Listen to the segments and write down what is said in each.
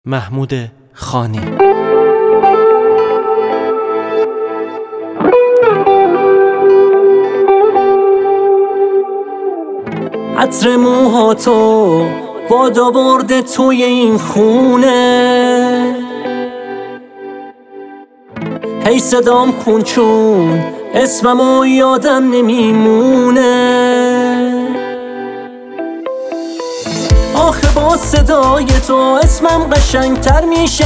محمود خانی. عطر موهاتو باد آورده توی این خونه، هی صدام کن چون اسممو یادم نمیمونه. آخه با صدای تو اسمم قشنگتر میشه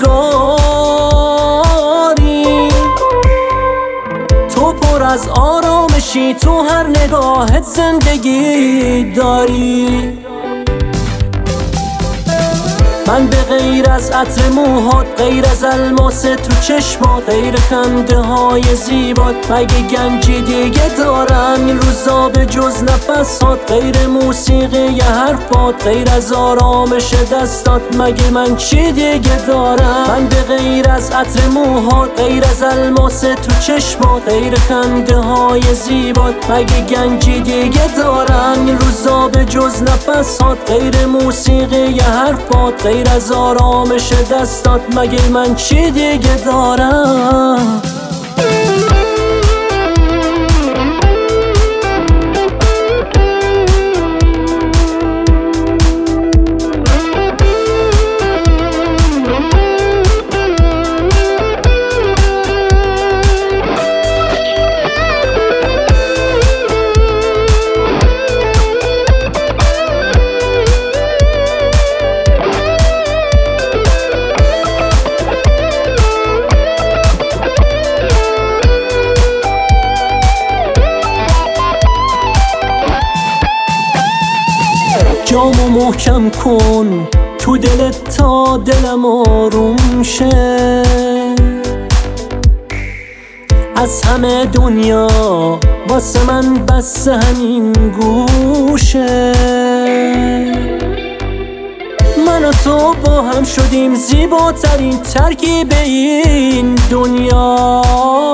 انگاری. تو پر از آرامشی، تو هر نگاهت زندگی داری. من به غیر از عطر موهات، غیر از الماس تو چشمات، غیر خنده های زیبات مگه گنجی دیگه دارم این روزا به جز نفسات؟ غیر موسیقی حرفات، غیر از آرامش دستات مگه من چی دیگه دارم؟ من به غیر از عطر موهات، غیر از الماس تو چشمات، غیر خنده های زیبات مگه گنجی دیگه دارم این روزا به جز نفسات؟ غیر موسیقی حرفات، غیر از آرامش دستات مگه من چی دیگه دارم؟ جامو محکم کن تو دلت تا دلم آروم شه. از همه دنیا واسه من بس همین گوشه. من و تو با هم شدیم زیباترین ترکیب این دنیا.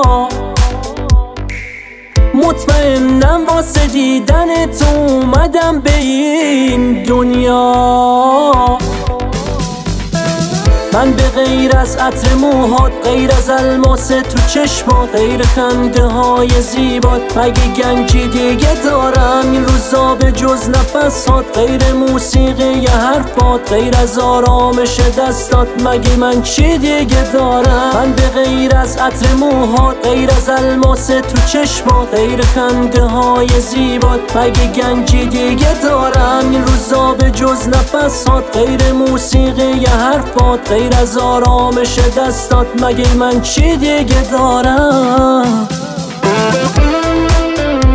مطمئنم واسه دیدن تو اومدم به این دنیا. من به غیر از عطر موهات، غیر از الماس تو چشمات، غیر خنده های زیبات مگه گنجی دیگه دارم این روزا به جز نفسات؟ غیر موسیقی حرفات، غیر از آرامش دستات مگه من چی دیگه دارم؟ من به غیر از عطر موهات، غیر از الماس تو چشمات، غیر خنده های زیبات مگه گنجی دیگه دارم این روزا به جز نفسات؟ غیر موسیقی حرفات، غیر از آرامش دستات مگه من چی دیگه دارم؟